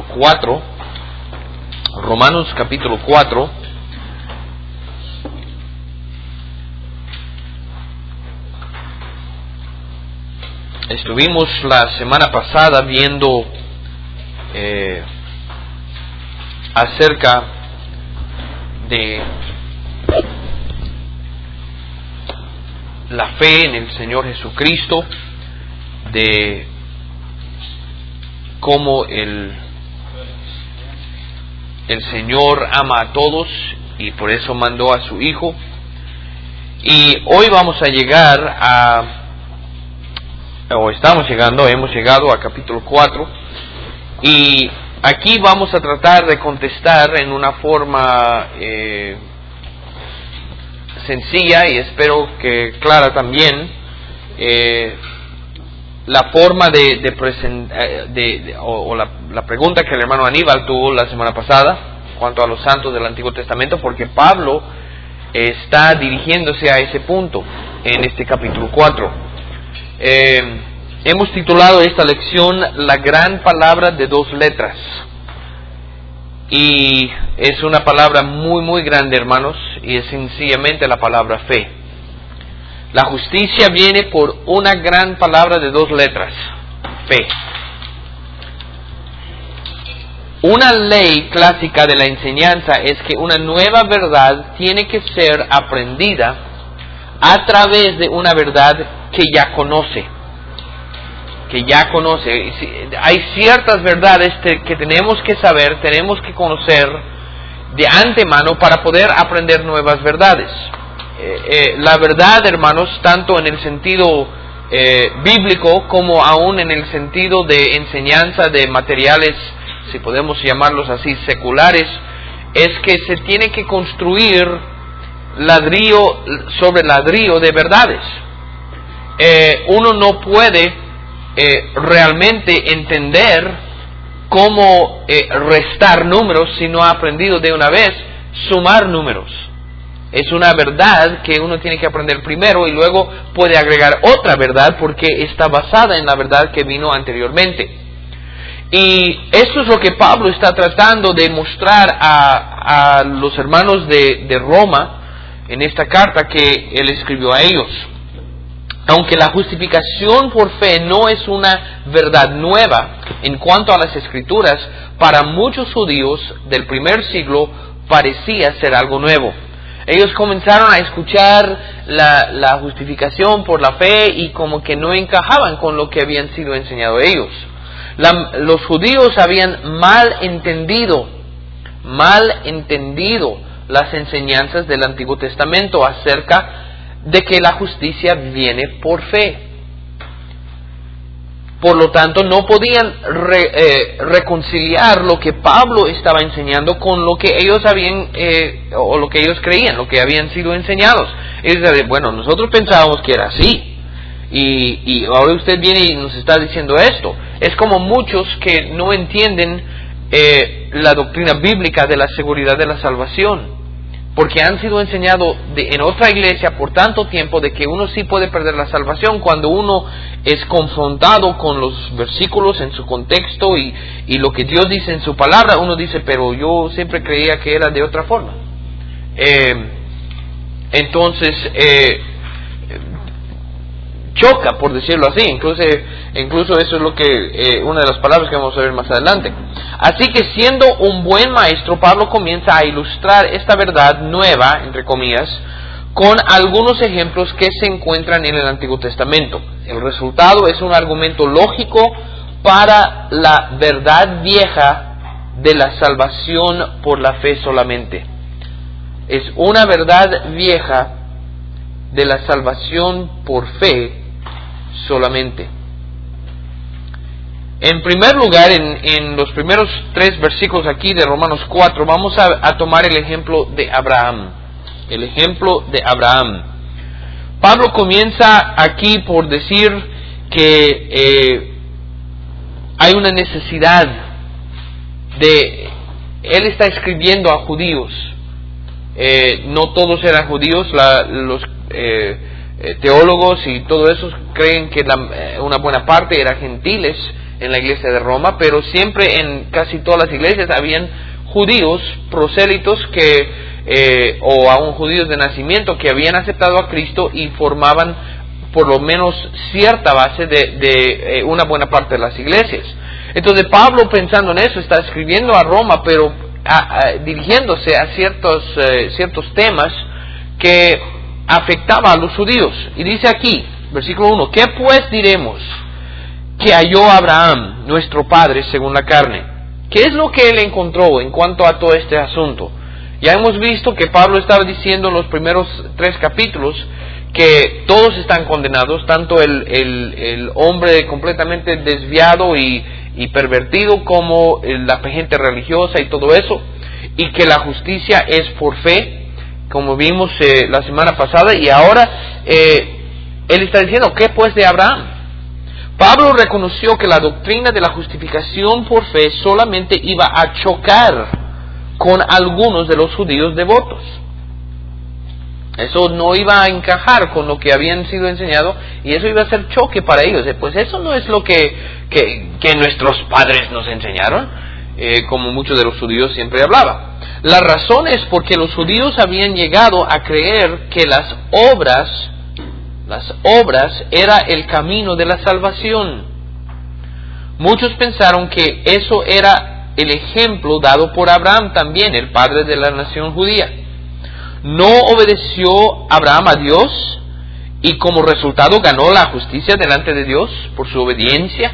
4. Romanos capítulo 4. Estuvimos la semana pasada viendo acerca de la fe en el Señor Jesucristo, de cómo el Señor ama a todos y por eso mandó a su Hijo. Y hoy vamos a llegar hemos llegado a capítulo 4, y aquí vamos a tratar de contestar en una forma sencilla y espero que clara también, la forma la pregunta que el hermano Aníbal tuvo la semana pasada en cuanto a los santos del Antiguo Testamento, porque Pablo está dirigiéndose a ese punto en este capítulo 4. Hemos titulado esta lección La gran palabra de dos letras, y es una palabra muy muy grande, hermanos, y es sencillamente la palabra fe. La justicia viene por una gran palabra de dos letras, fe. Una ley clásica de la enseñanza es que una nueva verdad tiene que ser aprendida a través de una verdad que ya conoce. Hay ciertas verdades que tenemos que saber, tenemos que conocer de antemano para poder aprender nuevas verdades. La verdad, hermanos, tanto en el sentido bíblico como aún en el sentido de enseñanza de materiales, si podemos llamarlos así, seculares, es que se tiene que construir ladrillo sobre ladrillo de verdades. Uno no puede realmente entender cómo restar números si no ha aprendido de una vez sumar números. Es una verdad que uno tiene que aprender primero y luego puede agregar otra verdad porque está basada en la verdad que vino anteriormente. Y esto es lo que Pablo está tratando de mostrar a los hermanos de Roma en esta carta que él escribió a ellos. Aunque la justificación por fe no es una verdad nueva en cuanto a las Escrituras, para muchos judíos del primer siglo parecía ser algo nuevo. Ellos comenzaron a escuchar la justificación por la fe y como que no encajaban con lo que habían sido enseñado ellos. Los judíos habían mal entendido las enseñanzas del Antiguo Testamento acerca de que la justicia viene por fe. Por lo tanto, no podían reconciliar lo que Pablo estaba enseñando con lo que ellos habían, o lo que ellos creían, lo que habían sido enseñados. Ellos decían, bueno, nosotros pensábamos que era así, y ahora usted viene y nos está diciendo esto. Es como muchos que no entienden la doctrina bíblica de la seguridad de la salvación, porque han sido enseñados en otra iglesia por tanto tiempo de que uno sí puede perder la salvación cuando uno es confrontado con los versículos en su contexto y lo que Dios dice en su palabra. Uno dice, pero yo siempre creía que era de otra forma. Entonces choca, por decirlo así. Incluso eso es lo que una de las palabras que vamos a ver más adelante. Así que, siendo un buen maestro, Pablo comienza a ilustrar esta verdad nueva, entre comillas, con algunos ejemplos que se encuentran en el Antiguo Testamento. El resultado es un argumento lógico para la verdad vieja de la salvación por la fe solamente. Es una verdad vieja de la salvación por fe solamente. En primer lugar, en los primeros 3 versículos aquí de Romanos 4, vamos a tomar el ejemplo de Abraham. El ejemplo de Abraham. Pablo comienza aquí por decir que hay una necesidad él está escribiendo a judíos. No todos eran judíos, los teólogos y todo eso creen que una buena parte eran gentiles en la iglesia de Roma, pero siempre en casi todas las iglesias habían judíos prosélitos o aún judíos de nacimiento que habían aceptado a Cristo y formaban por lo menos cierta base de una buena parte de las iglesias. Entonces Pablo, pensando en eso, está escribiendo a Roma, pero dirigiéndose a ciertos temas que afectaba a los judíos. Y dice aquí, versículo 1, ¿qué pues diremos que halló Abraham, nuestro padre, según la carne? ¿Qué es lo que él encontró en cuanto a todo este asunto? Ya hemos visto que Pablo estaba diciendo en los primeros 3 capítulos que todos están condenados, tanto el hombre completamente desviado y pervertido como la gente religiosa y todo eso, y que la justicia es por fe, como vimos la semana pasada, y ahora él está diciendo, ¿qué pues de Abraham? Pablo reconoció que la doctrina de la justificación por fe solamente iba a chocar con algunos de los judíos devotos. Eso no iba a encajar con lo que habían sido enseñado, y eso iba a ser choque para ellos. Pues eso no es lo que nuestros padres nos enseñaron, como muchos de los judíos siempre hablaban. La razón es porque los judíos habían llegado a creer que las obras era el camino de la salvación. Muchos pensaron que eso era el ejemplo dado por Abraham también, el padre de la nación judía. No obedeció Abraham a Dios y como resultado ganó la justicia delante de Dios por su obediencia.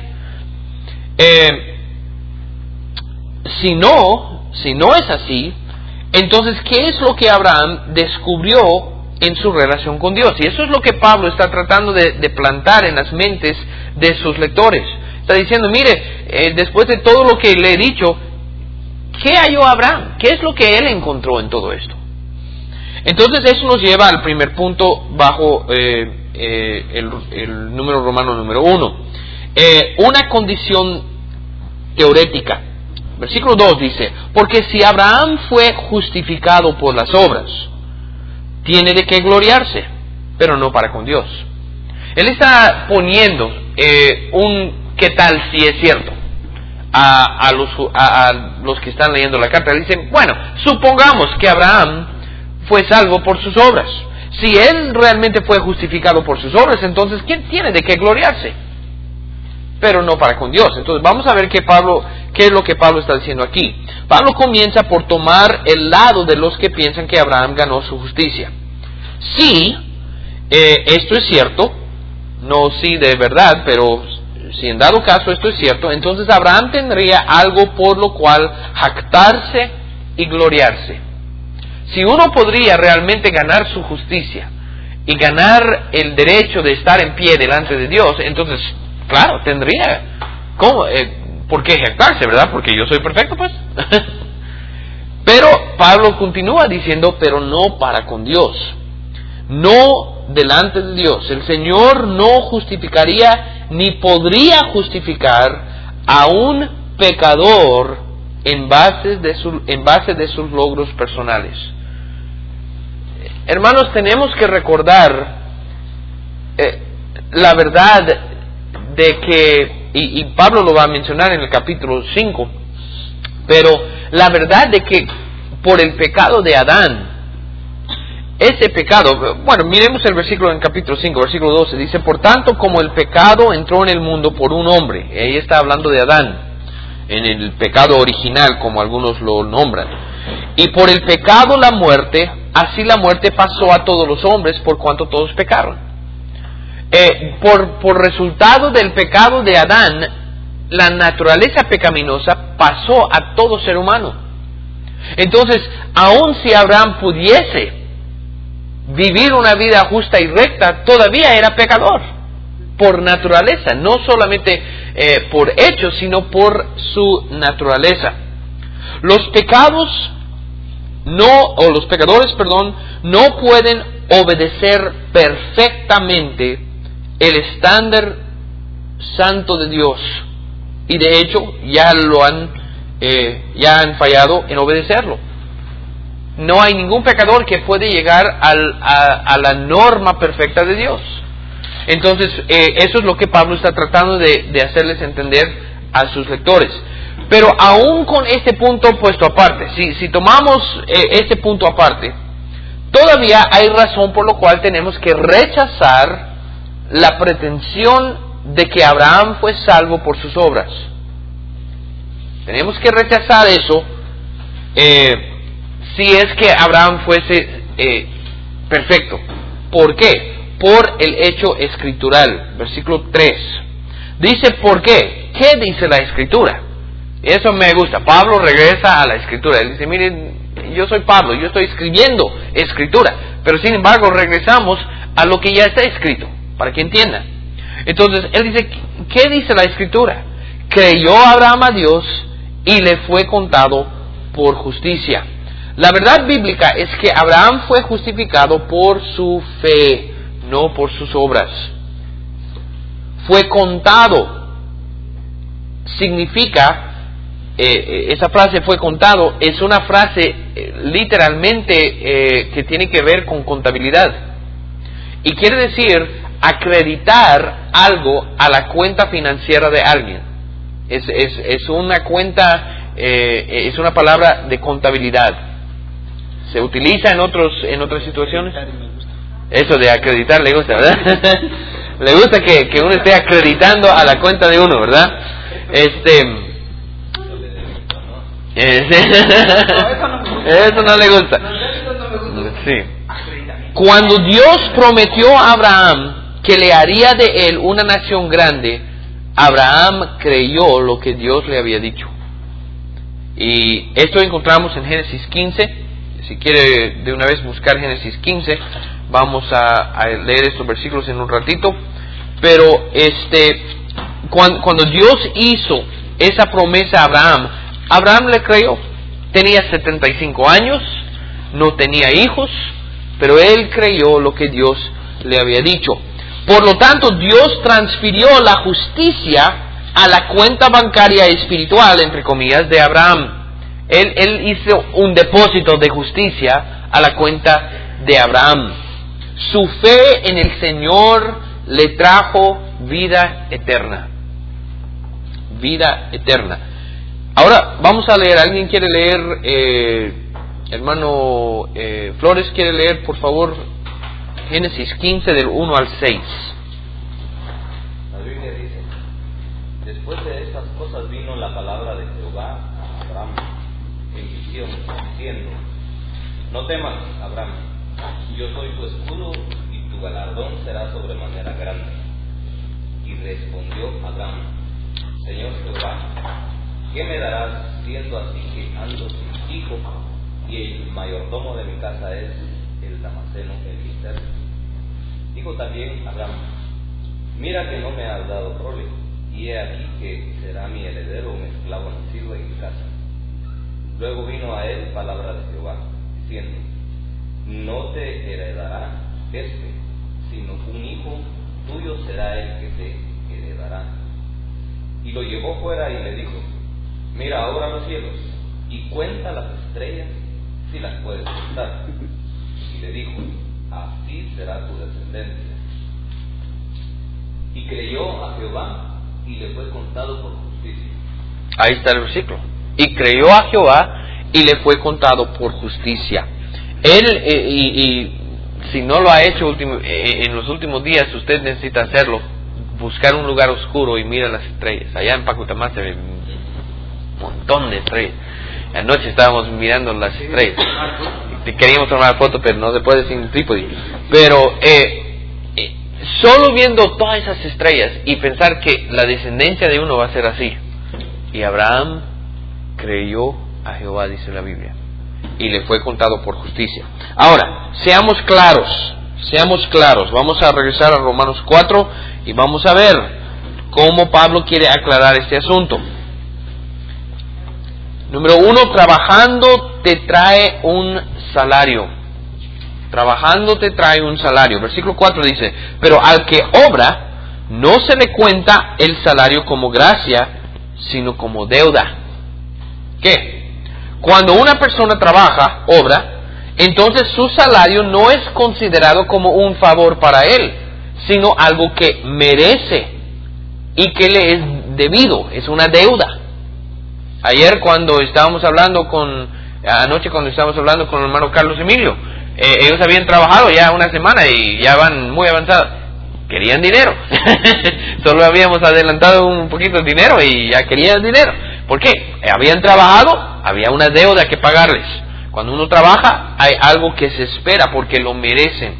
Si no es así, entonces ¿qué es lo que Abraham descubrió en su relación con Dios? Y eso es lo que Pablo está tratando de plantar en las mentes de sus lectores. Está diciendo, mire, después de todo lo que le he dicho, ¿qué halló Abraham? ¿Qué es lo que él encontró en todo esto? Entonces eso nos lleva al primer punto bajo el número romano número 1. Una condición teorética. Versículo 2 dice, porque si Abraham fue justificado por las obras, tiene de qué gloriarse, pero no para con Dios. Él está poniendo qué tal si es cierto a los que están leyendo la carta. Dicen, bueno, supongamos que Abraham fue salvo por sus obras. Si él realmente fue justificado por sus obras, entonces ¿quién tiene de qué gloriarse? Pero no para con Dios. Entonces vamos a ver qué es lo que Pablo está diciendo aquí. Pablo comienza por tomar el lado de los que piensan que Abraham ganó su justicia. Sí, esto es cierto, no sí de verdad, pero si en dado caso esto es cierto, entonces Abraham tendría algo por lo cual jactarse y gloriarse. Si uno podría realmente ganar su justicia y ganar el derecho de estar en pie delante de Dios, entonces, claro, tendría. ¿Cómo? ¿Por qué jactarse, verdad? Porque yo soy perfecto, pues. Pero Pablo continúa diciendo, pero no para con Dios. No delante de Dios. El Señor no justificaría ni podría justificar a un pecador en base de sus logros personales. Hermanos, tenemos que recordar la verdad de que, y Pablo lo va a mencionar en el capítulo 5, pero la verdad de que por el pecado de Adán, ese pecado, bueno, miremos el versículo en capítulo 5, versículo 12, dice, por tanto como el pecado entró en el mundo por un hombre, y ahí está hablando de Adán, en el pecado original, como algunos lo nombran, y por el pecado la muerte, así la muerte pasó a todos los hombres por cuanto todos pecaron. Por resultado del pecado de Adán, la naturaleza pecaminosa pasó a todo ser humano. Entonces, aun si Abraham pudiese vivir una vida justa y recta, todavía era pecador por naturaleza, no solamente por hechos, sino por su naturaleza. Los pecadores, no pueden obedecer perfectamente el estándar santo de Dios, y de hecho ya han fallado en obedecerlo. No hay ningún pecador que puede llegar a la norma perfecta de Dios. Entonces eso es lo que Pablo está tratando de hacerles entender a sus lectores. Pero aún con este punto puesto aparte, si tomamos este punto aparte, todavía hay razón por lo cual tenemos que rechazar la pretensión de que Abraham fue salvo por sus obras. Tenemos que rechazar eso si es que Abraham fuese perfecto. ¿Por qué? Por el hecho escritural. Versículo 3. Dice, ¿por qué? ¿Qué dice la Escritura? Eso me gusta. Pablo regresa a la Escritura. Él dice, miren, yo soy Pablo, yo estoy escribiendo Escritura. Pero sin embargo regresamos a lo que ya está escrito, para que entiendan. Entonces, él dice, ¿qué dice la Escritura? Creyó Abraham a Dios y le fue contado por justicia. La verdad bíblica es que Abraham fue justificado por su fe, no por sus obras. Fue contado. Significa, esa frase fue contado, es una frase literalmente que tiene que ver con contabilidad. Y quiere decir acreditar algo a la cuenta financiera de alguien. Es una cuenta, es una palabra de contabilidad. Se utiliza en otras situaciones. Eso de acreditar le gusta, ¿verdad? Le gusta que uno esté acreditando a la cuenta de uno, ¿verdad? Eso no le gusta. Sí. Cuando Dios prometió a Abraham que le haría de él una nación grande, Abraham creyó lo que Dios le había dicho. Y esto encontramos en Génesis 15. Si quiere de una vez buscar Génesis 15, vamos a leer estos versículos en un ratito. Pero cuando Dios hizo esa promesa a Abraham, Abraham le creyó. Tenía 75 años, no tenía hijos, pero él creyó lo que Dios le había dicho. Por lo tanto, Dios transfirió la justicia a la cuenta bancaria espiritual, entre comillas, de Abraham. Él hizo un depósito de justicia a la cuenta de Abraham. Su fe en el Señor le trajo vida eterna. Vida eterna. Ahora vamos a leer. ¿Alguien quiere leer? Hermano Flores, ¿quiere leer, por favor, Génesis 15 del 1 al 6? La Biblia dice: después de estas cosas vino la palabra de Jehová a Abraham en visión, diciendo: no temas, Abraham, yo soy tu escudo y tu galardón será sobremanera grande. Y respondió Abraham: Señor Jehová, ¿qué me darás siendo así que ando sin hijo y el mayordomo de mi casa es el Damaseno Eliezer? Dijo también Abraham: mira que no me has dado prole, y he aquí que será mi heredero un esclavo nacido en mi casa. Luego vino a él palabra de Jehová, diciendo: no te heredará sino un hijo tuyo será el que te heredará. Y lo llevó fuera y le dijo: mira ahora los cielos y cuenta las estrellas si las puedes contar. Y le dijo: así será tu descendencia. Y creyó a Jehová y le fue contado por justicia. Ahí está el versículo. Y creyó a Jehová y le fue contado por justicia. Él, y si no lo ha hecho en los últimos días, usted necesita hacerlo. Buscar un lugar oscuro y mira las estrellas. Allá en Pacutamá se ven un montón de estrellas. Anoche estábamos mirando las estrellas. Queríamos tomar foto, pero no se puede sin trípode. Pero solo viendo todas esas estrellas y pensar que la descendencia de uno va a ser así. Y Abraham creyó a Jehová, dice la Biblia, y le fue contado por justicia. Ahora, seamos claros. Vamos a regresar a Romanos 4 y vamos a ver cómo Pablo quiere aclarar este asunto. Número 1, trabajando te trae un salario. Trabajando te trae un salario. Versículo 4 dice: pero al que obra no se le cuenta el salario como gracia, sino como deuda. ¿Qué? Cuando una persona trabaja, obra, entonces su salario no es considerado como un favor para él, sino algo que merece y que le es debido, es una deuda. Ayer cuando estábamos hablando anoche cuando estábamos hablando con el hermano Carlos Emilio, ellos habían trabajado ya una semana y ya van muy avanzados. Querían dinero. Solo habíamos adelantado un poquito de dinero y ya querían dinero. ¿Por qué? Habían trabajado, había una deuda que pagarles. Cuando uno trabaja, hay algo que se espera porque lo merecen.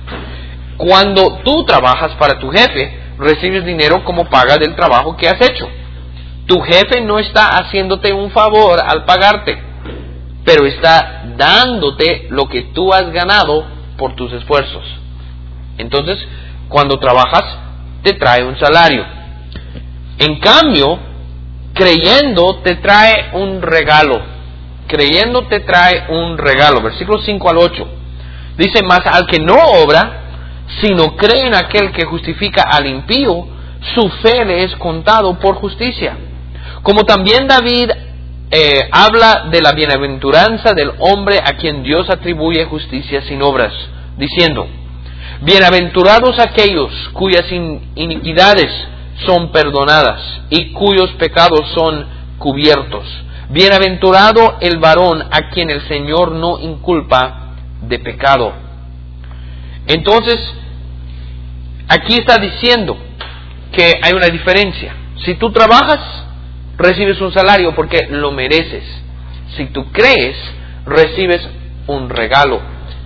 Cuando tú trabajas para tu jefe, recibes dinero como paga del trabajo que has hecho. Tu jefe no está haciéndote un favor al pagarte, pero está dándote lo que tú has ganado por tus esfuerzos. Entonces, cuando trabajas, te trae un salario. En cambio, creyendo te trae un regalo. Creyendo te trae un regalo. Versículos 5 al 8. Dice, mas al que no obra, sino cree en aquel que justifica al impío, su fe le es contado por justicia. Como también David habla de la bienaventuranza del hombre a quien Dios atribuye justicia sin obras, diciendo, bienaventurados aquellos cuyas iniquidades son perdonadas y cuyos pecados son cubiertos. Bienaventurado el varón a quien el Señor no inculpa de pecado. Entonces, aquí está diciendo que hay una diferencia. Si tú trabajas, recibes un salario porque lo mereces. Si tú crees, recibes un regalo.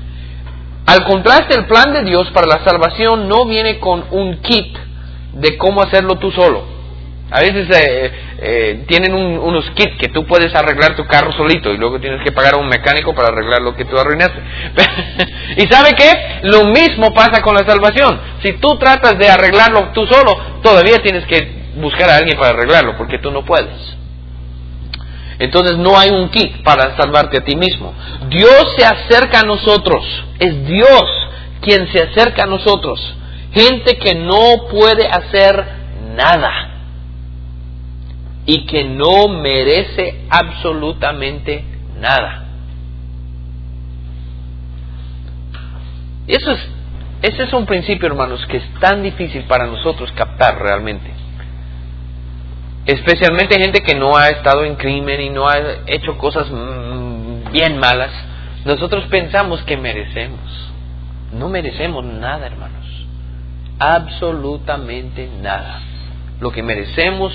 Al contraste, el plan de Dios para la salvación no viene con un kit de cómo hacerlo tú solo. A veces tienen unos kits que tú puedes arreglar tu carro solito y luego tienes que pagar a un mecánico para arreglar lo que tú arruinaste. ¿Y sabe qué? Lo mismo pasa con la salvación. Si tú tratas de arreglarlo tú solo, todavía tienes que buscar a alguien para arreglarlo porque tú no puedes. Entonces no hay un kit para salvarte a ti mismo. Dios se acerca a nosotros. Es Dios quien se acerca a nosotros. Gente que no puede hacer nada y que no merece absolutamente nada. Ese es un principio, hermanos, que es tan difícil para nosotros captar realmente. Especialmente gente que no ha estado en crimen y no ha hecho cosas bien malas. Nosotros pensamos que merecemos. No merecemos nada, hermanos. Absolutamente nada. Lo que merecemos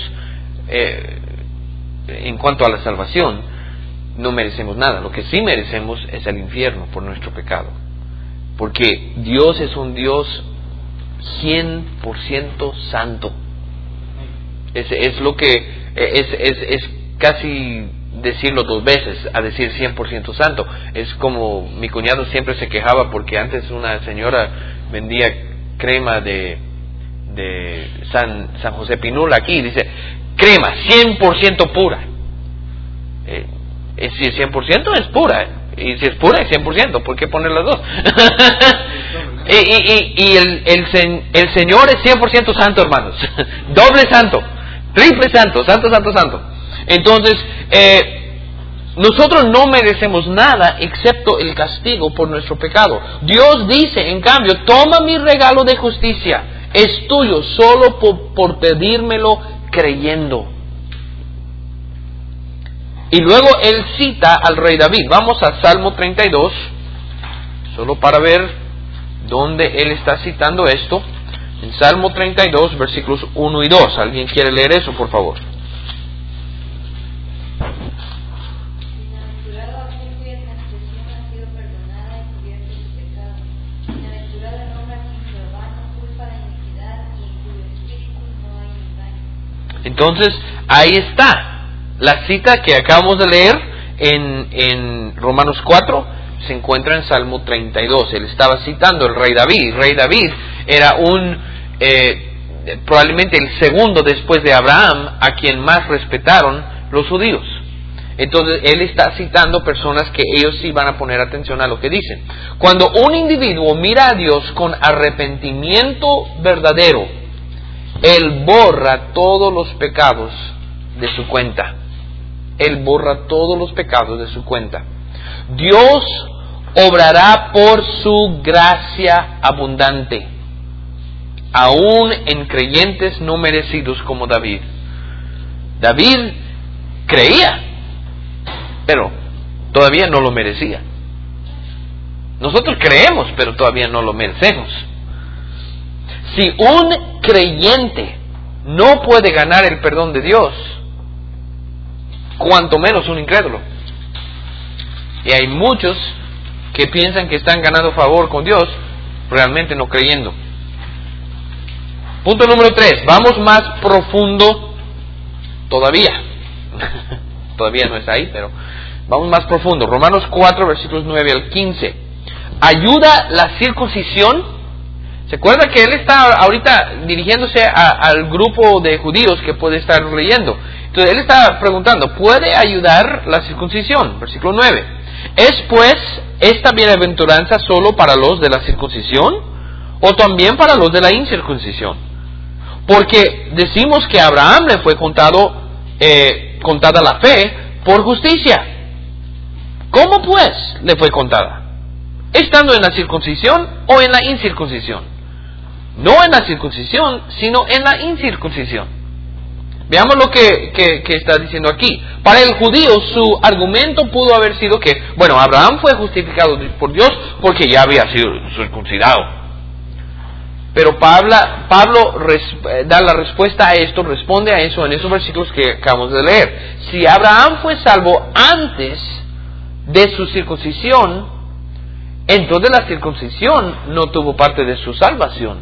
en cuanto a la salvación, no merecemos nada. Lo que sí merecemos es el infierno por nuestro pecado. Porque Dios es un Dios 100% santo. Es lo que es casi decirlo dos veces a decir 100% santo. Es como mi cuñado siempre se quejaba porque antes una señora vendía crema de San José Pinula aquí, dice crema 100% pura. Si es 100% es pura, y si es pura es 100%, ¿por qué poner las dos? y el Señor es 100% santo, hermanos. Doble santo, triple santo, santo. Entonces, nosotros no merecemos nada excepto el castigo por nuestro pecado. Dios dice, en cambio, toma mi regalo de justicia, es tuyo solo por pedírmelo creyendo. Y luego él cita al rey David. Vamos a Salmo 32, solo para ver dónde él está citando esto. En Salmo 32, versículos 1 y 2. ¿Alguien quiere leer eso, por favor? Entonces, ahí está. La cita que acabamos de leer en Romanos 4 se encuentra en Salmo 32. Él estaba citando al rey David. El rey David era probablemente el segundo después de Abraham a quien más respetaron los judíos. Entonces él está citando personas que ellos sí van a poner atención a lo que dicen. Cuando un individuo mira a Dios con arrepentimiento verdadero, él borra todos los pecados de su cuenta. Él borra todos los pecados de su cuenta. Dios obrará por su gracia abundante, aún en creyentes no merecidos como David. David creía, pero todavía no lo merecía. Nosotros creemos, pero todavía no lo merecemos. Si un creyente no puede ganar el perdón de Dios, cuanto menos un incrédulo. Y hay muchos que piensan que están ganando favor con Dios, realmente no creyendo. Punto número 3. Vamos más profundo todavía. Todavía no es ahí, pero vamos más profundo. Romanos 4, versículos 9 al 15. ¿Ayuda la circuncisión? ¿Se acuerda que él está ahorita dirigiéndose al grupo de judíos que puede estar leyendo? Entonces él está preguntando, ¿puede ayudar la circuncisión? Versículo 9. ¿Es pues esta bienaventuranza solo para los de la circuncisión o también para los de la incircuncisión? Porque decimos que a Abraham le fue contada la fe por justicia. ¿Cómo pues le fue contada? ¿Estando en la circuncisión o en la incircuncisión? No en la circuncisión, sino en la incircuncisión. Veamos lo que está diciendo aquí. Para el judío, su argumento pudo haber sido que, bueno, Abraham fue justificado por Dios porque ya había sido circuncidado. Pero Pablo da la respuesta a esto, responde a eso en esos versículos que acabamos de leer. Si Abraham fue salvo antes de su circuncisión, entonces la circuncisión no tuvo parte de su salvación.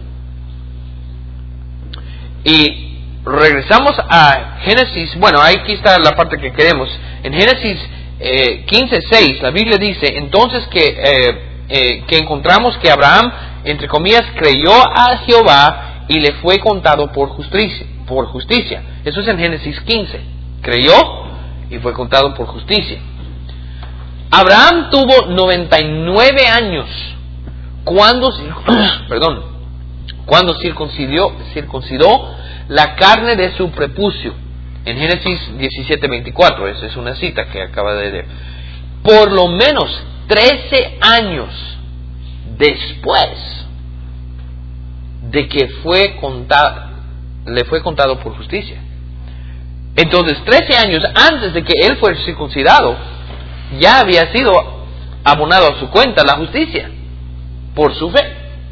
Y regresamos a Génesis, bueno, aquí está la parte que queremos. En Génesis 15:6, la Biblia dice, entonces que encontramos que Abraham, entre comillas, creyó a Jehová y le fue contado por justicia. Eso es en Génesis 15. Creyó y fue contado por justicia. Abraham tuvo 99 años cuando circuncidó la carne de su prepucio. En Génesis 17:24, esa es una cita que acaba de leer. Por lo menos 13 años después de que le fue contado por justicia. Entonces, 13 años antes de que él fuera circuncidado, ya había sido abonado a su cuenta la justicia por su fe.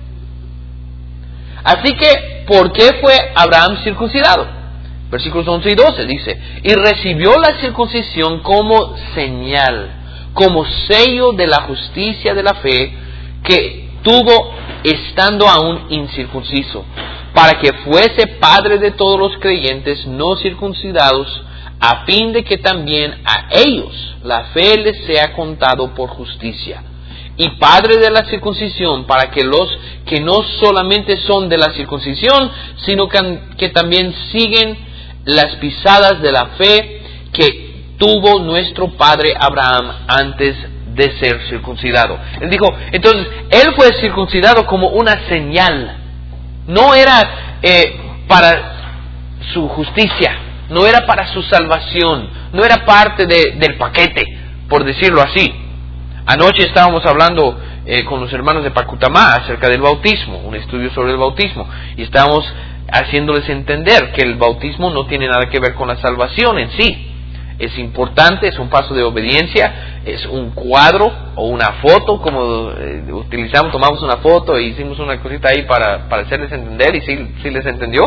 Así que, ¿por qué fue Abraham circuncidado? Versículos 11 y 12 dice, y recibió la circuncisión como señal, como sello de la justicia de la fe que tuvo estando aún incircunciso, para que fuese padre de todos los creyentes no circuncidados, a fin de que también a ellos la fe les sea contado por justicia. Y padre de la circuncisión, para que los que no solamente son de la circuncisión, sino que también siguen las pisadas de la fe que tuvo nuestro padre Abraham antes de ser circuncidado. Él dijo, entonces, él fue circuncidado como una señal. No era para su justicia, no era para su salvación, no era parte del paquete, por decirlo así. Anoche estábamos hablando con los hermanos de Pacutamá acerca del bautismo, un estudio sobre el bautismo, y estábamos haciéndoles entender que el bautismo no tiene nada que ver con la salvación en sí. Es importante, es un paso de obediencia, es un cuadro o una foto, como tomamos una foto e hicimos una cosita ahí para hacerles entender, y sí les entendió.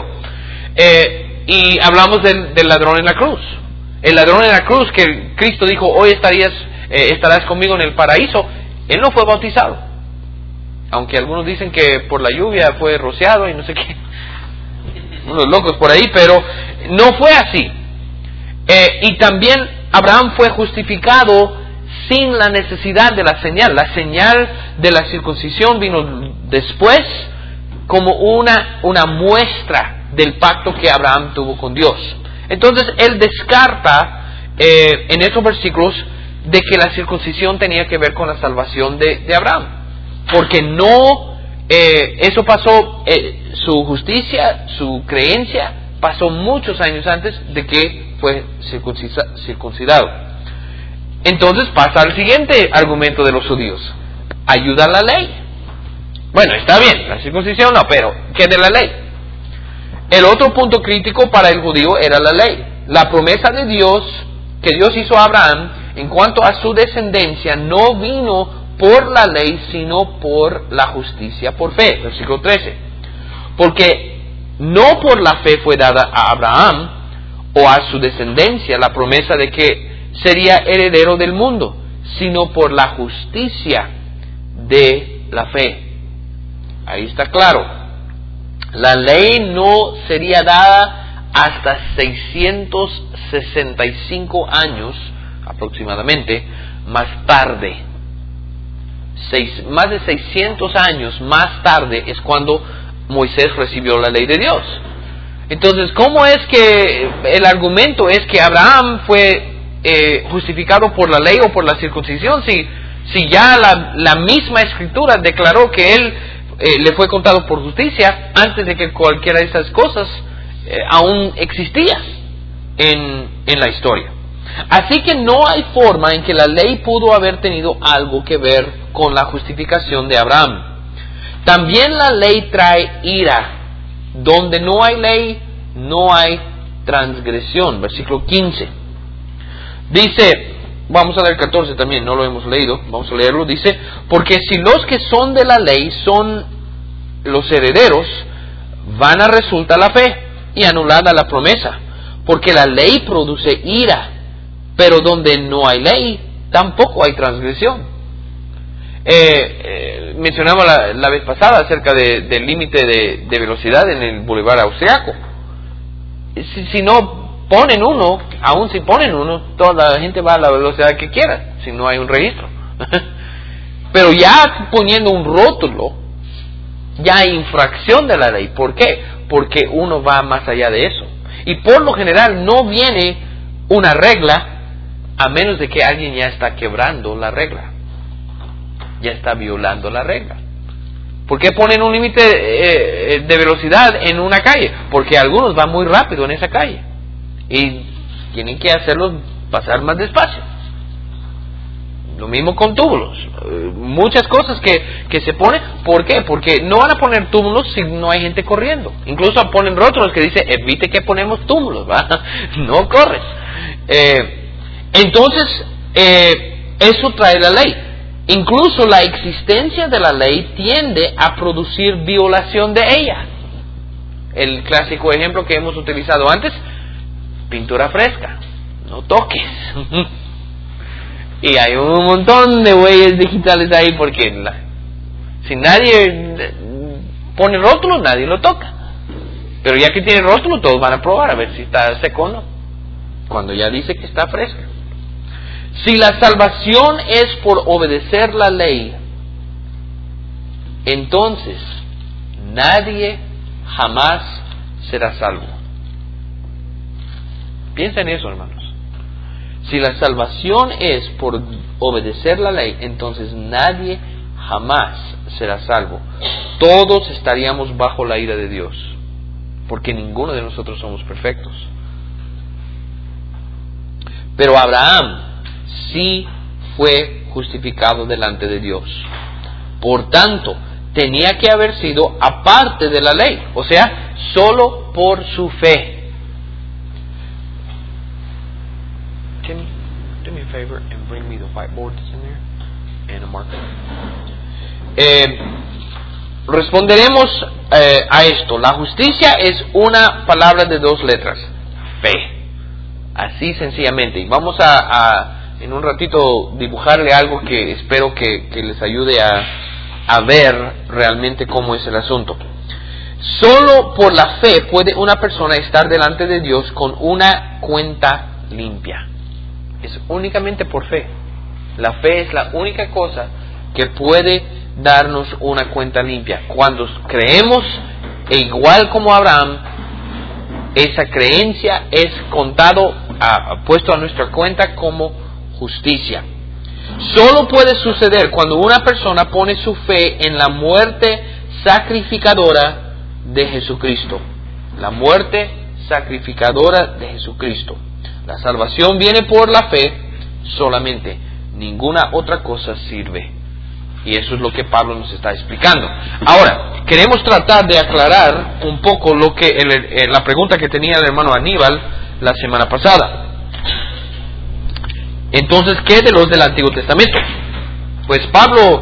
Y hablamos del ladrón en la cruz. El ladrón en la cruz, que Cristo dijo, hoy estarás conmigo en el paraíso, él no fue bautizado. Aunque algunos dicen que por la lluvia fue rociado y no sé qué, unos locos por ahí, pero no fue así. Y también Abraham fue justificado sin la necesidad de la señal. La señal de la circuncisión vino después como una muestra del pacto que Abraham tuvo con Dios. Entonces él descarta en esos versículos de que la circuncisión tenía que ver con la salvación de Abraham, porque no, eso pasó, su justicia, su creencia pasó muchos años antes de que fue circuncidado. Entonces pasa al siguiente argumento de los judíos: ayuda la ley. Bueno, está bien, la circuncisión no, pero ¿qué de la ley? El otro punto crítico para el judío era la ley. la promesa de Dios que Dios hizo a Abraham en cuanto a su descendencia no vino por la ley, sino por la justicia por fe. Versículo 13. Porque no por la fe fue dada a Abraham o a su descendencia la promesa de que sería heredero del mundo, sino por la justicia de la fe. Ahí está claro. La ley no sería dada hasta 665 años aproximadamente más tarde. Más de 600 años más tarde es cuando Moisés recibió la ley de Dios. Entonces, ¿cómo es que el argumento es que Abraham fue justificado por la ley o por la circuncisión si ya la misma escritura declaró que él le fue contado por justicia antes de que cualquiera de esas cosas aún existía en la historia? Así que no hay forma en que la ley pudo haber tenido algo que ver con la justificación de Abraham. También la ley trae ira. Donde no hay ley, no hay transgresión. Versículo 15. Dice, vamos a leer 14 también, no lo hemos leído, vamos a leerlo. Dice, porque si los que son de la ley son los herederos, vana resulta la fe y anulada la promesa. Porque la ley produce ira, pero donde no hay ley, tampoco hay transgresión. Mencionaba la vez pasada acerca del límite de velocidad en el bulevar austriaco. Si no ponen uno, aún si ponen uno, toda la gente va a la velocidad que quiera, si no hay un registro. Pero ya poniendo un rótulo, ya hay infracción de la ley. ¿Por qué? Porque uno va más allá de eso. Y por lo general no viene una regla a menos de que alguien ya está quebrando la regla, ya está violando la regla. ¿Por qué ponen un límite de velocidad en una calle? Porque algunos van muy rápido en esa calle y tienen que hacerlos pasar más despacio. Lo mismo con túmulos. Muchas cosas que se ponen. ¿Por qué? Porque no van a poner túmulos si no hay gente corriendo. Incluso ponen rótulos que dice evite que ponemos túmulos, ¿va? No corres. Entonces, eso trae la ley. Incluso la existencia de la ley tiende a producir violación de ella. El clásico ejemplo que hemos utilizado antes, pintura fresca, no toques. Y hay un montón de huellas digitales ahí porque si nadie pone rótulo, nadie lo toca. Pero ya que tiene rótulo, todos van a probar a ver si está seco o no, cuando ya dice que está fresca. Si la salvación es por obedecer la ley, entonces nadie jamás será salvo. Piensa en eso, hermanos. Si la salvación es por obedecer la ley, entonces nadie jamás será salvo. Todos estaríamos bajo la ira de Dios, porque ninguno de nosotros somos perfectos. Pero Abraham sí fue justificado delante de Dios. Por tanto, tenía que haber sido aparte de la ley, o sea, solo por su fe. Tim, do me a favor and bring me the whiteboard that's in there and a marker. Responderemos a esto. La justicia es una palabra de dos letras, fe. Así sencillamente. Y vamos a en un ratito dibujarle algo que espero que les ayude a ver realmente cómo es el asunto. Solo por la fe puede una persona estar delante de Dios con una cuenta limpia. Es únicamente por fe. La fe es la única cosa que puede darnos una cuenta limpia. Cuando creemos, e igual como Abraham, esa creencia es puesto a nuestra cuenta como justicia. Solo puede suceder cuando una persona pone su fe en la muerte sacrificadora de Jesucristo. La muerte sacrificadora de Jesucristo. La salvación viene por la fe solamente. Ninguna otra cosa sirve. Y eso es lo que Pablo nos está explicando. Ahora, queremos tratar de aclarar un poco lo que la pregunta que tenía el hermano Aníbal la semana pasada. Entonces, ¿qué de los del Antiguo Testamento? Pues Pablo...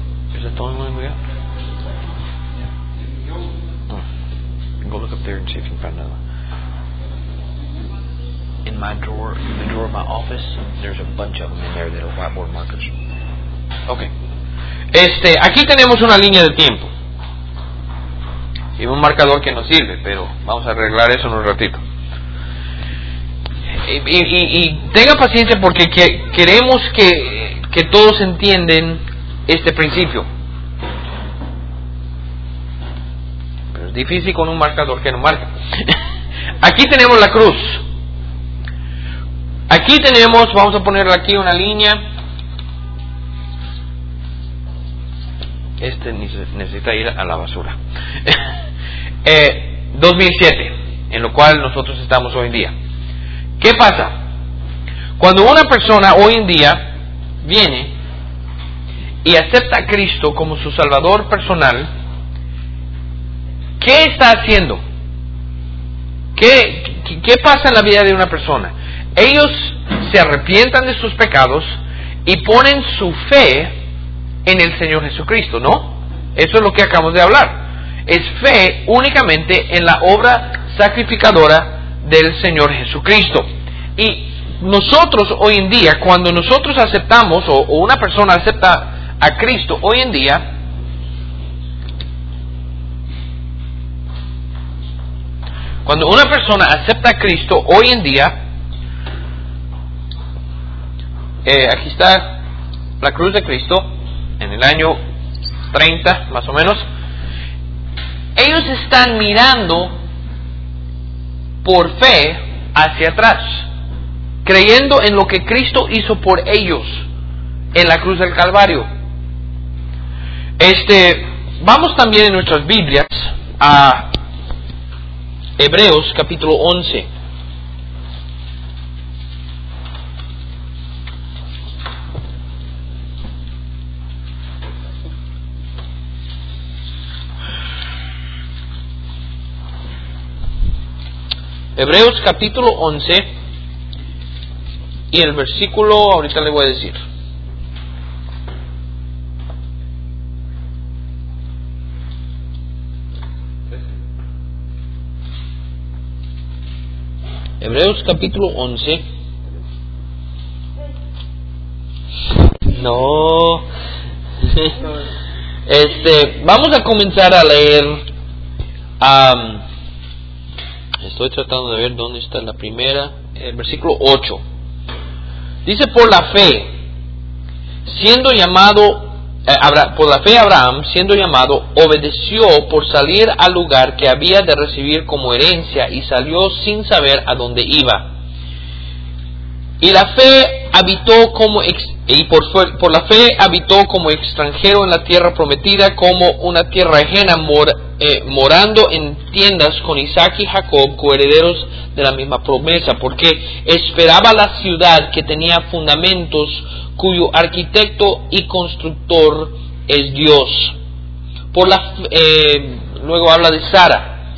Go look up there and see if you can find another. In my drawer, in the drawer of my office, there's a bunch of them in there that are whiteboard markers. Okay. Aquí tenemos una línea de tiempo y un marcador que nos sirve, pero vamos a arreglar eso en un ratito. Y tenga paciencia porque queremos que todos entiendan este principio. Pero es difícil con un marcador que no marca. Aquí tenemos la cruz. Aquí tenemos, vamos a ponerle aquí una línea. Necesita ir a la basura. 2007, en lo cual nosotros estamos hoy en día. ¿Qué pasa? Cuando una persona hoy en día viene y acepta a Cristo como su Salvador personal, ¿qué está haciendo? ¿Qué pasa en la vida de una persona? Ellos se arrepientan de sus pecados y ponen su fe en el Señor Jesucristo, ¿no? Eso es lo que acabamos de hablar. Es fe únicamente en la obra sacrificadora del Señor Jesucristo. Y nosotros hoy en día, cuando nosotros aceptamos o una persona acepta a Cristo hoy en día, cuando una persona acepta a Cristo hoy en día, aquí está la cruz de Cristo en el año 30 más o menos. Ellos están mirando por fe hacia atrás, creyendo en lo que Cristo hizo por ellos en la cruz del Calvario. Vamos también en nuestras Biblias a Hebreos capítulo 11. Hebreos capítulo 11 y el versículo, ahorita le voy a decir. Hebreos capítulo 11. No. Vamos a comenzar a leer. Estoy tratando de ver dónde está la primera. El versículo 8. Dice: por la fe, siendo llamado, por la fe Abraham, siendo llamado, obedeció por salir al lugar que había de recibir como herencia y salió sin saber a dónde iba. Y la fe habitó como por la fe habitó como extranjero en la tierra prometida, como una tierra ajena, morando en tiendas con Isaac y Jacob, coherederos de la misma promesa, porque esperaba la ciudad que tenía fundamentos, cuyo arquitecto y constructor es Dios. Luego habla de Sara.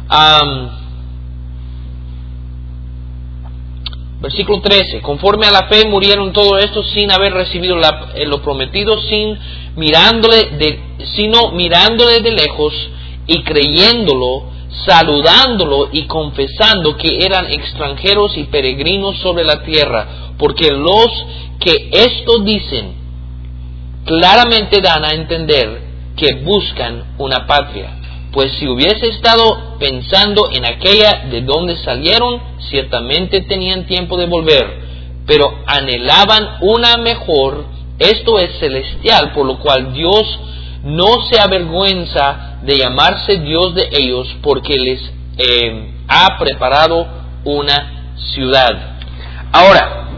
Versículo 13. Conforme a la fe murieron todos estos sin haber recibido lo prometido, sino mirándole de lejos y creyéndolo, saludándolo y confesando que eran extranjeros y peregrinos sobre la tierra, porque los que esto dicen claramente dan a entender que buscan una patria. Pues si hubiese estado pensando en aquella de donde salieron, ciertamente tenían tiempo de volver, pero anhelaban una mejor, esto es celestial, por lo cual Dios no se avergüenza de llamarse Dios de ellos, porque les ha preparado una ciudad. Ahora,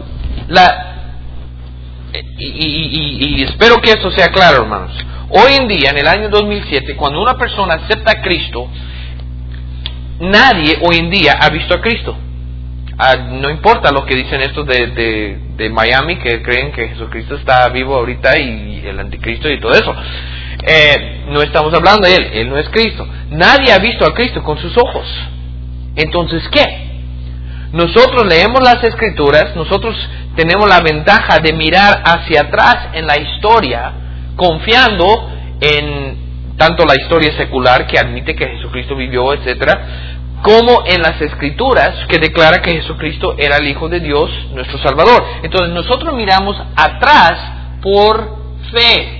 y espero que esto sea claro, hermanos. Hoy en día, en el año 2007, cuando una persona acepta a Cristo, nadie hoy en día ha visto a Cristo. No importa lo que dicen estos de Miami, que creen que Jesucristo está vivo ahorita y el anticristo y todo eso. No estamos hablando de Él, Él no es Cristo. Nadie ha visto a Cristo con sus ojos. Entonces, ¿qué? nosotros leemos las Escrituras, nosotros tenemos la ventaja de mirar hacia atrás en la historia, confiando en tanto la historia secular que admite que Jesucristo vivió, etcétera, como en las Escrituras que declara que Jesucristo era el Hijo de Dios, nuestro Salvador. Entonces nosotros miramos atrás por fe.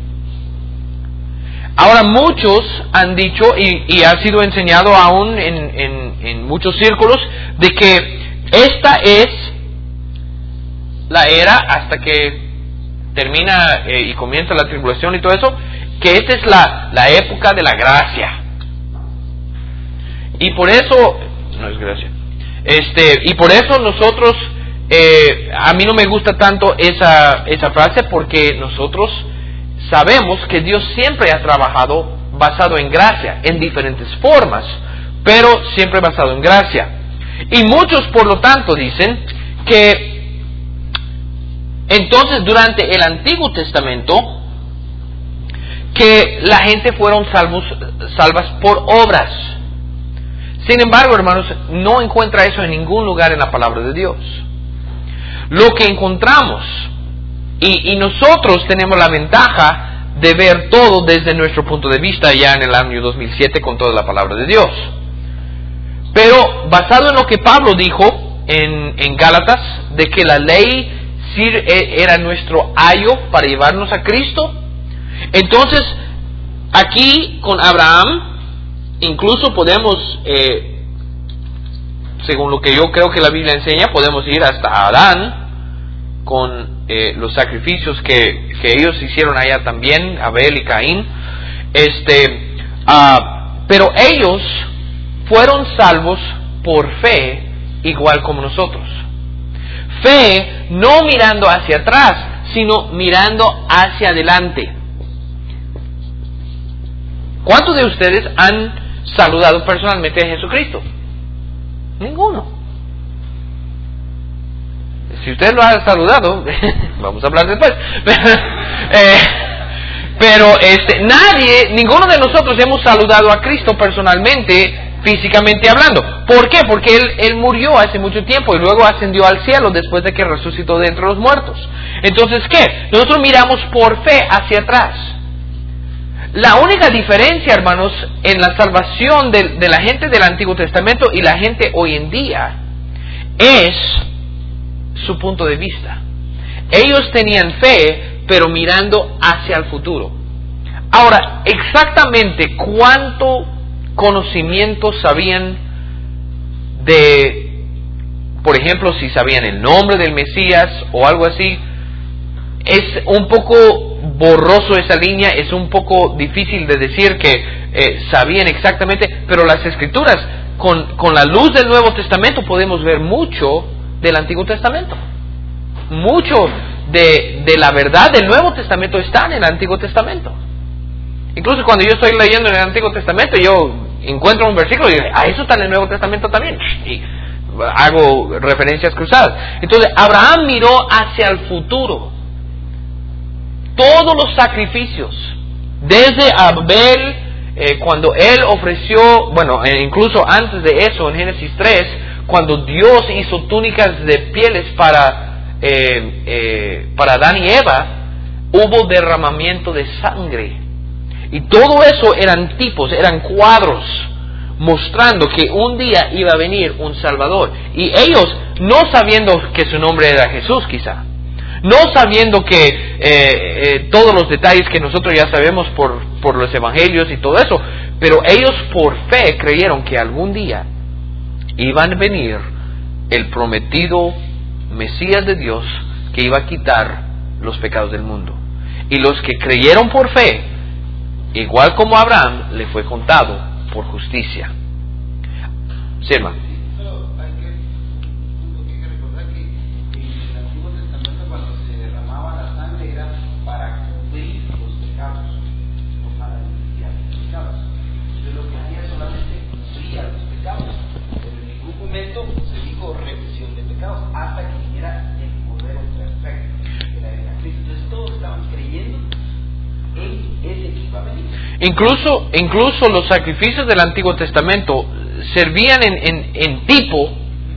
Ahora muchos han dicho, y ha sido enseñado aún en muchos círculos, de que esta es la era hasta que termina y comienza la tribulación y todo eso, que esta es la época de la gracia. Y por eso, no es gracia, y por eso nosotros, a mí no me gusta tanto esa frase, porque nosotros sabemos que Dios siempre ha trabajado basado en gracia, en diferentes formas, pero siempre basado en gracia. Y muchos, por lo tanto, dicen que entonces durante el Antiguo Testamento, que la gente fueron salvas por obras. Sin embargo, hermanos, no encuentra eso en ningún lugar en la palabra de Dios. Lo que encontramos, y nosotros tenemos la ventaja de ver todo desde nuestro punto de vista ya en el año 2007 con toda la palabra de Dios. Pero basado en lo que Pablo dijo en Gálatas, de que la ley era nuestro ayo para llevarnos a Cristo, entonces aquí con Abraham incluso podemos, según lo que yo creo que la Biblia enseña, podemos ir hasta Adán con los sacrificios que ellos hicieron allá también, Abel y Caín. Pero ellos fueron salvos por fe, igual como nosotros. Fe no mirando hacia atrás, sino mirando hacia adelante. ¿Cuántos de ustedes han saludado personalmente a Jesucristo? Ninguno. Si usted lo ha saludado, vamos a hablar después. Pero ninguno de nosotros hemos saludado a Cristo personalmente, físicamente hablando. ¿Por qué? Porque Él murió hace mucho tiempo y luego ascendió al cielo después de que resucitó de entre los muertos. Entonces, ¿qué? Nosotros miramos por fe hacia atrás. La única diferencia, hermanos, en la salvación de la gente del Antiguo Testamento y la gente hoy en día es su punto de vista. Ellos tenían fe, pero mirando hacia el futuro. Ahora, exactamente cuánto conocimiento sabían de, por ejemplo, si sabían el nombre del Mesías o algo así, es un poco borroso esa línea, es un poco difícil de decir que sabían exactamente, pero las Escrituras, con la luz del Nuevo Testamento, podemos ver mucho del Antiguo Testamento. Mucho de la verdad del Nuevo Testamento está en el Antiguo Testamento. Incluso cuando yo estoy leyendo en el Antiguo Testamento, yo encuentro un versículo y digo, eso está en el Nuevo Testamento también. Y hago referencias cruzadas. Entonces, Abraham miró hacia el futuro. Todos los sacrificios, desde Abel, cuando él ofreció, incluso antes de eso, en Génesis 3, cuando Dios hizo túnicas de pieles para Adán y Eva, hubo derramamiento de sangre. Y todo eso eran tipos, eran cuadros, mostrando que un día iba a venir un Salvador. Y ellos, no sabiendo que su nombre era Jesús quizá, no sabiendo que todos los detalles que nosotros ya sabemos por los evangelios y todo eso, pero ellos por fe creyeron que algún día iban a venir el prometido Mesías de Dios que iba a quitar los pecados del mundo. Y los que creyeron por fe, igual como Abraham, le fue contado por justicia. Sí, hermano. Pero hay que recordar que en el Antiguo Testamento, cuando se derramaba la sangre, era para cubrir los pecados, no para limpiar los pecados. Entonces, lo que hacía solamente cubría los pecados, pero en ningún momento se dijo remisión de pecados hasta que viniera el Cordero perfecto, que era Cristo. Entonces, todos estaban creyendo en ese equipamiento. Incluso los sacrificios del Antiguo Testamento servían en tipo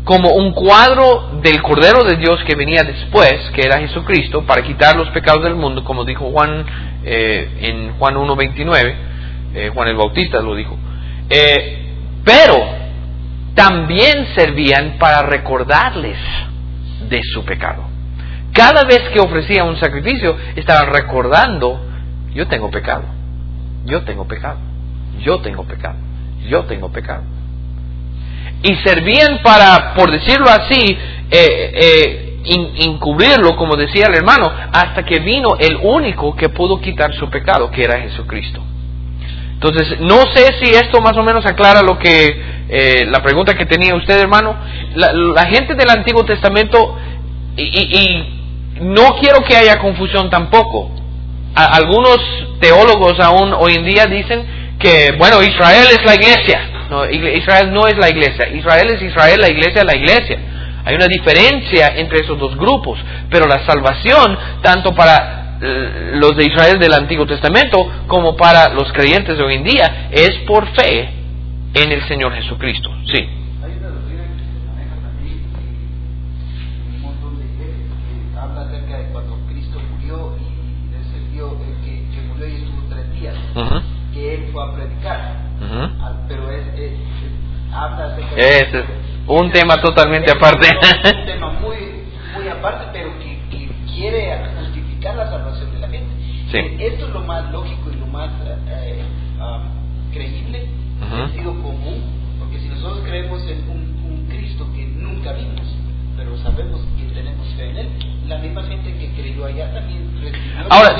como un cuadro del Cordero de Dios que venía después, que era Jesucristo, para quitar los pecados del mundo, como dijo Juan en Juan 1:29, Juan el Bautista lo dijo. Pero también servían para recordarles de su pecado. Cada vez que ofrecía un sacrificio, estaban recordando: yo tengo pecado, yo tengo pecado, yo tengo pecado, yo tengo pecado. Y servían para, por decirlo así, encubrirlo, como decía el hermano, hasta que vino el único que pudo quitar su pecado, que era Jesucristo. Entonces, no sé si esto más o menos aclara lo que la pregunta que tenía usted, hermano. La gente del Antiguo Testamento, y no quiero que haya confusión tampoco. Algunos teólogos aún hoy en día dicen que, bueno, Israel es la iglesia. No, Israel no es la iglesia. Israel es Israel, la iglesia es la iglesia. Hay una diferencia entre esos dos grupos, pero la salvación, tanto para los de Israel del Antiguo Testamento como para los creyentes de hoy en día, es por fe en el Señor Jesucristo. Sí. Hay una doctrina que se maneja también en un montón de iglesias que habla acerca de cuando Cristo murió y descendió, que murió y estuvo 3 días, que Él fue a predicar. Pero habla acerca de... Ese es un tema totalmente aparte. Un tema muy aparte, pero que quiere justificar la salvación de la gente. Sí. Esto es lo más lógico y lo más creíble, sentido común, porque si nosotros creemos en un Cristo que nunca vimos, pero sabemos que tenemos fe en Él, la misma gente que creyó allá también recibió. Ahora,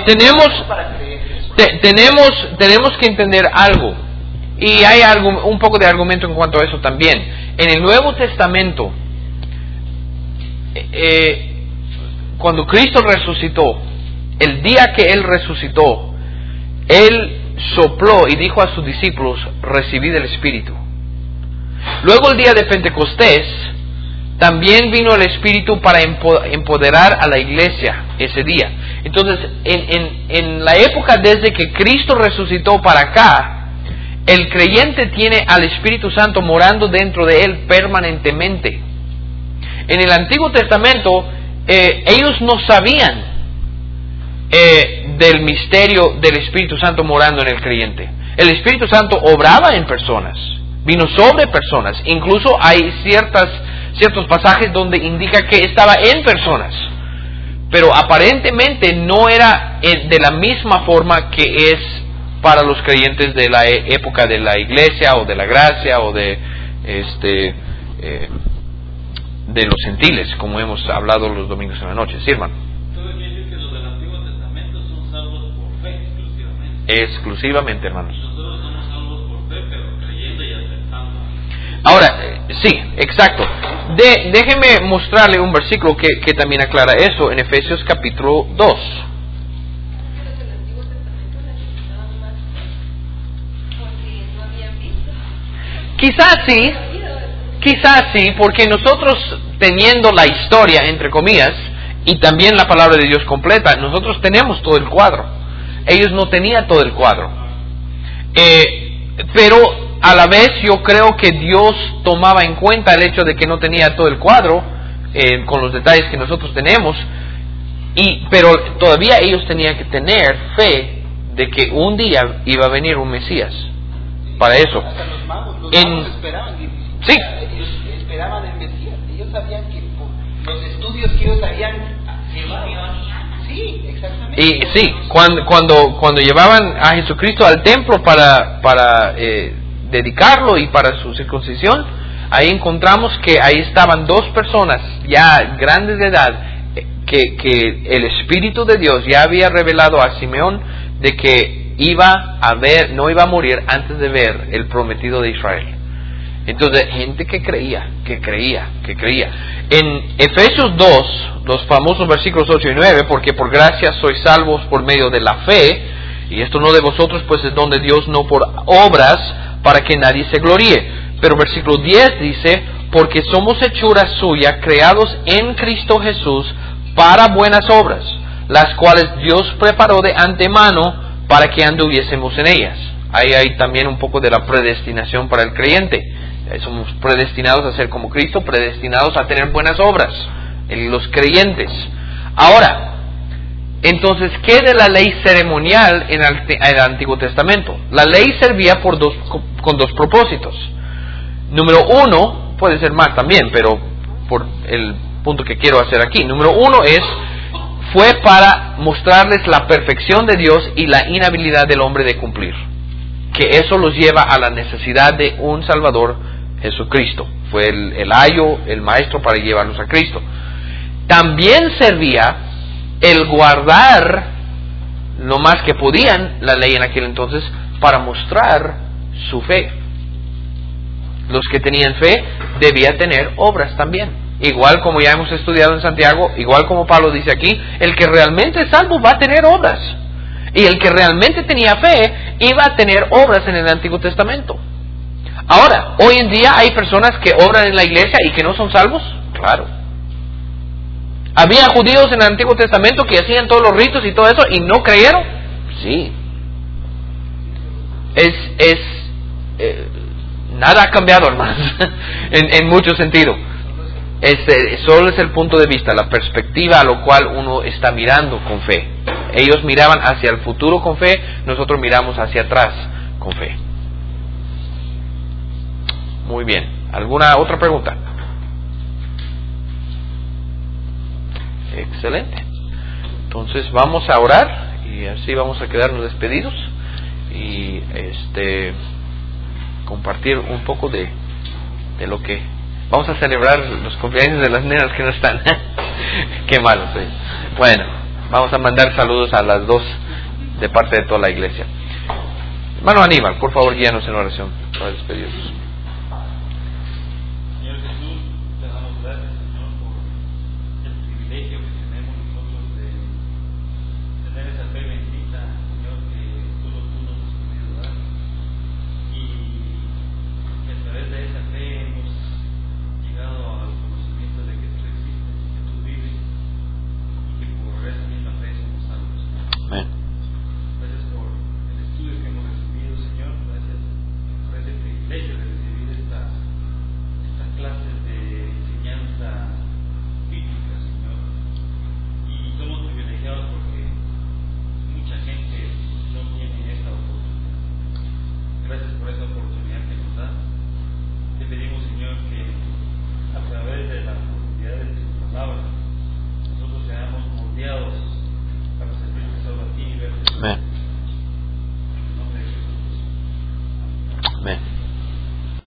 tenemos que entender algo. Y hay un poco de argumento en cuanto a eso también. En el Nuevo Testamento, cuando Cristo resucitó, el día que Él resucitó, Él sopló y dijo a sus discípulos: recibid el Espíritu. Luego el día de Pentecostés, también vino el Espíritu para empoderar a la iglesia ese día. Entonces, en la época desde que Cristo resucitó para acá, el creyente tiene al Espíritu Santo morando dentro de él permanentemente. En el Antiguo Testamento, ellos no sabían del misterio del Espíritu Santo morando en el creyente. El Espíritu Santo obraba en personas, vino sobre personas. Incluso hay ciertos pasajes donde indica que estaba en personas. Pero aparentemente no era de la misma forma que es para los creyentes de la época de la iglesia o de la gracia o de los gentiles, como hemos hablado los domingos en la noche. Sí, hermano. Entonces quiere decir que los del Antiguo Testamento son salvos por fe exclusivamente. Exclusivamente, hermanos. Nosotros somos salvos por fe, pero creyendo y aceptando. Ahora, sí, exacto. Déjeme mostrarle un versículo que también aclara eso en Efesios capítulo 2. Quizás sí, porque nosotros, teniendo la historia, entre comillas, y también la palabra de Dios completa, nosotros tenemos todo el cuadro. Ellos no tenían todo el cuadro. Pero a la vez yo creo que Dios tomaba en cuenta el hecho de que no tenía todo el cuadro, con los detalles que nosotros tenemos, pero todavía ellos tenían que tener fe de que un día iba a venir un Mesías. Para eso. Hasta los magos esperaban. Sí. Ellos esperaban el Mesías. Ellos sabían que por los estudios que ellos habían llevado. Sí, exactamente. Y sí, cuando llevaban a Jesucristo al templo para dedicarlo y para su circuncisión, ahí encontramos que ahí estaban 2 personas ya grandes de edad que el Espíritu de Dios ya había revelado a Simeón de que no iba a morir antes de ver el prometido de Israel. Entonces, gente que creía. En Efesios 2, los famosos versículos 8 y 9, porque por gracia sois salvos por medio de la fe, y esto no de vosotros, pues es don de Dios, no por obras, para que nadie se gloríe. Pero versículo 10 dice: porque somos hechura suya, creados en Cristo Jesús, para buenas obras, las cuales Dios preparó de antemano para que anduviésemos en ellas. Ahí hay también un poco de la predestinación para el creyente. Somos predestinados a ser como Cristo, predestinados a tener buenas obras, los creyentes. Ahora, entonces, ¿qué de la ley ceremonial en el Antiguo Testamento? La ley servía con dos propósitos. Número uno, puede ser más también, pero por el punto que quiero hacer aquí. Número uno fue para mostrarles la perfección de Dios y la inhabilidad del hombre de cumplir. Que eso los lleva a la necesidad de un Salvador, Jesucristo. Fue el ayo, el maestro para llevarlos a Cristo. También servía el guardar lo más que podían la ley en aquel entonces para mostrar su fe. Los que tenían fe debían tener obras también. Igual como ya hemos estudiado en Santiago, igual como Pablo dice aquí, el que realmente es salvo va a tener obras. Y el que realmente tenía fe iba a tener obras en el Antiguo Testamento. Ahora, hoy en día hay personas que obran en la iglesia y que no son salvos. Claro. ¿Había judíos en el Antiguo Testamento que hacían todos los ritos y todo eso y no creyeron? Sí. Nada ha cambiado, hermanos, en mucho sentido. Solo es el punto de vista, la perspectiva a lo cual uno está mirando con fe. Ellos miraban hacia el futuro con fe, nosotros miramos hacia atrás con fe. Muy bien. ¿Alguna otra pregunta? Excelente. Entonces vamos a orar y así vamos a quedarnos despedidos y compartir un poco de lo que vamos a celebrar los cumpleaños de las nenas que no están. Qué malo soy. Bueno, vamos a mandar saludos a las dos de parte de toda la iglesia. Hermano Aníbal, por favor, guíanos en oración para despedirnos.